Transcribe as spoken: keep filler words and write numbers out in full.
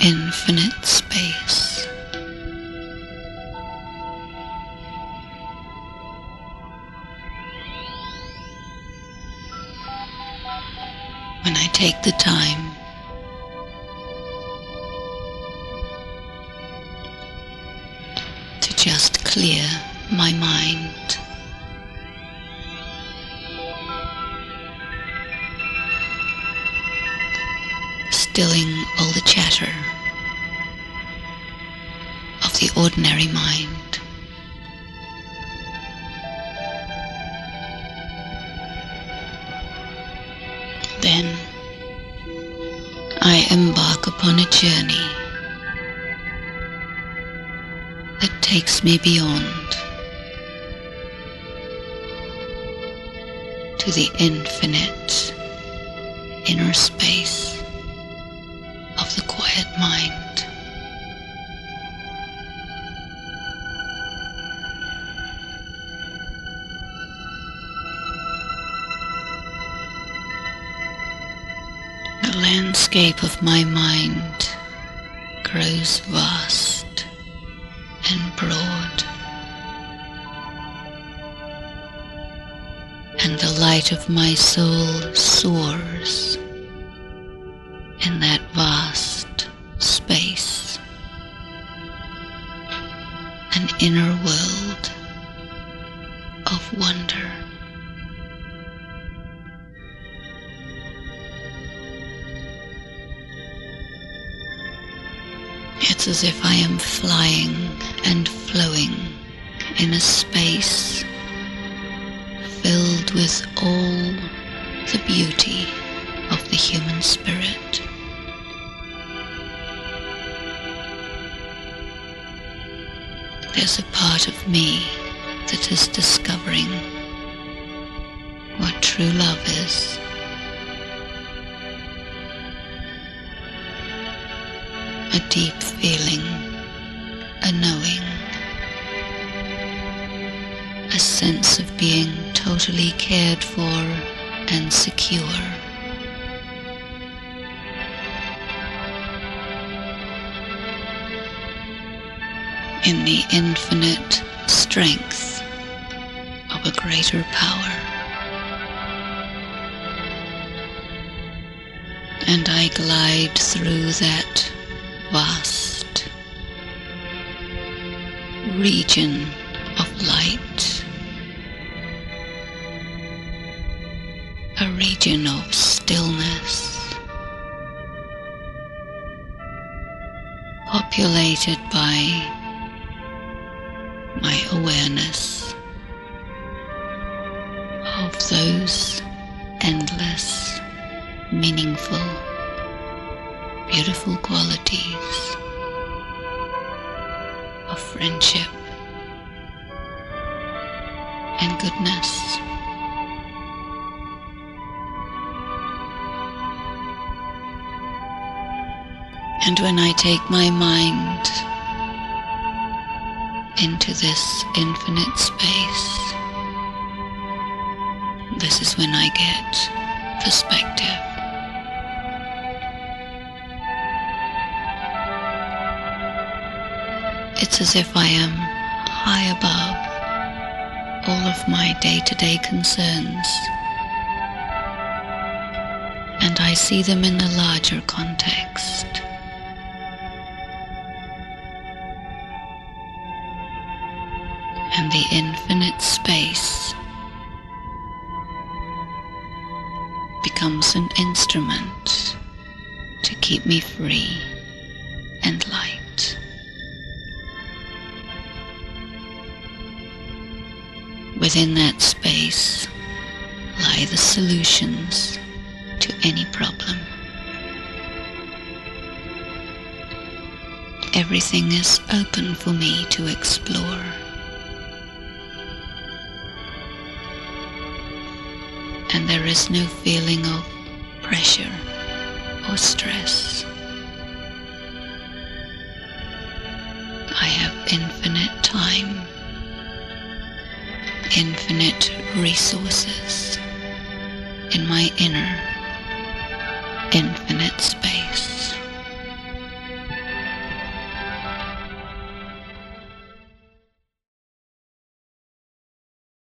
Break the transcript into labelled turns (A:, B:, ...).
A: infinite space. When I take the time to just clear my mind, stilling all the chatter of the ordinary mind, then I embark upon a journey that takes me beyond to the infinite inner space of the quiet mind. The landscape of my mind grows vast and broad, and the light of my soul soars in that vast space, an inner world of wonder. It's as if I am flying and flowing in a space filled with all the beauty of the human spirit. There's a part of me that is discovering what true love is. A deep feeling, a knowing, a sense of being totally cared for and secure. In the infinite strength of a greater power. And I glide through that vast region of light, a region of stillness, populated by my awareness of those endless, meaningful, beautiful qualities of friendship and goodness. And when I take my mind into this infinite space, this is when I get perspective. It's as if I am high above all of my day-to-day concerns, and I see them in the larger context. And the infinite space becomes an instrument to keep me free and light. Within that space lie the solutions to any problem. Everything is open for me to explore. And there is no feeling of pressure or stress. I have infinite time, infinite resources in my inner infinite space.